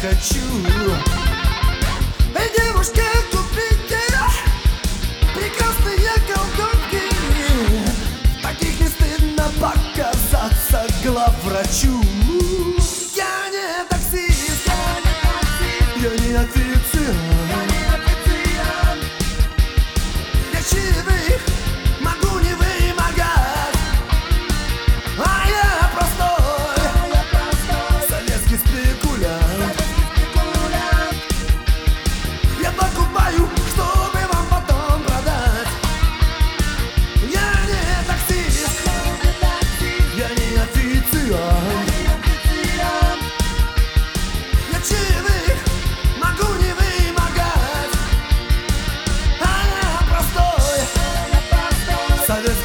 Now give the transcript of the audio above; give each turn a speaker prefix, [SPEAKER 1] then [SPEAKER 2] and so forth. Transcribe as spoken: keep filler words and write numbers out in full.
[SPEAKER 1] хочу. Эй, девушка, купите прекрасные колготки. Таких не стыдно показаться главврачу. Я не таксист, я не официант. Я чаевых могу не вымогать, а я простой советский спекулянт. Я покупаю, чтобы вам потом продать. Я не таксист, я не официант. Я чаевых могу не вымогать, а я простой советский